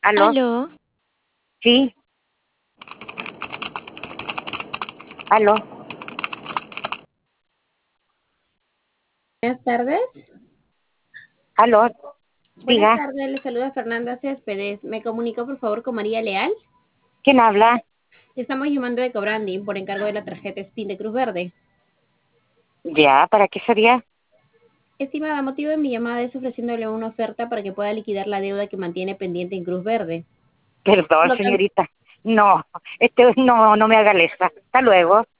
Aló, Aló, sí, aló, Buenas tardes. aló, Buenas diga, tardes, le saluda Fernanda Céspedes. ¿Me comunica por favor con María Leal? ¿quién habla? Estamos llamando de Cobranding por encargo de la tarjeta SPIN de Cruz Verde. Ya, ¿para qué sería? Estimada, motivo de mi llamada es ofreciéndole una oferta para que pueda liquidar la deuda que mantiene pendiente en Cruz Verde. Perdón, Por lo tan- señorita. No, no me haga lesa. Hasta luego.